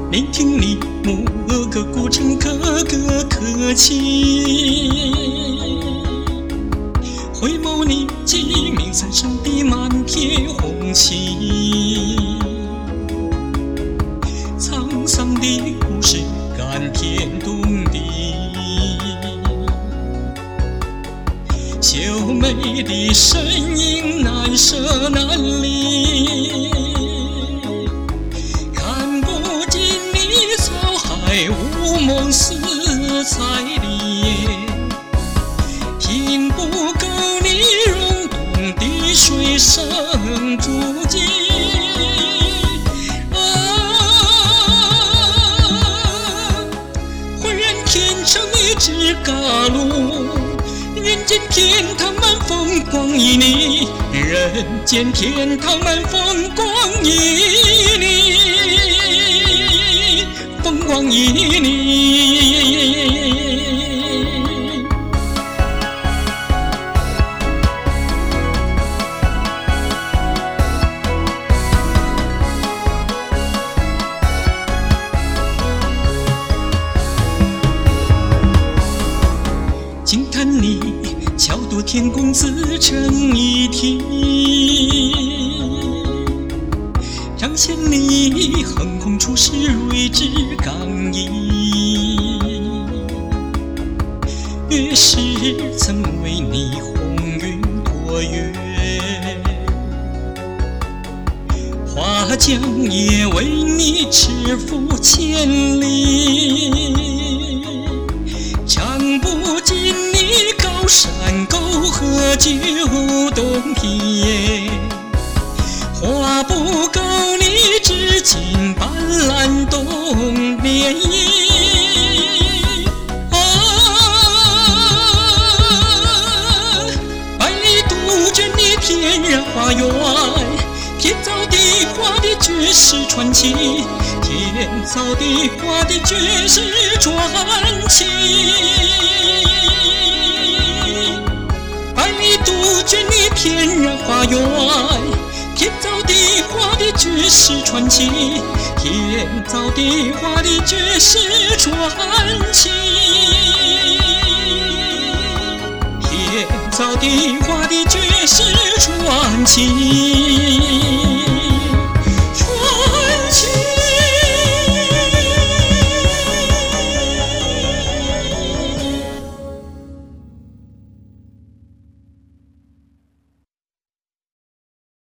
聆听你牧歌古城个个客气，回眸你鸡鸣三声的满天红旗，沧桑的故事感天动地，秀美的身影难舍难离，看不尽你沧海无梦四彩里，听不够你涌动的水声足迹。浑然天成一支嘎路，人间天堂满风光旖旎，人间天堂满风光旖旎，风光旖旎。惊叹你巧夺天工，自成一体，彰显你横空出世睿智刚毅。月是曾为你红云托月，花江也为你赤腹千里，唱不尽你高山沟河九洞天，画不够你织锦斑斓动涟漪。百里杜鹃你天然花园，天造地化的绝世传奇，天造地化的绝世传奇。百里杜鹃你天然花园，天造地化的绝世传奇，天造地化的绝世传奇，天造地化的绝世传奇。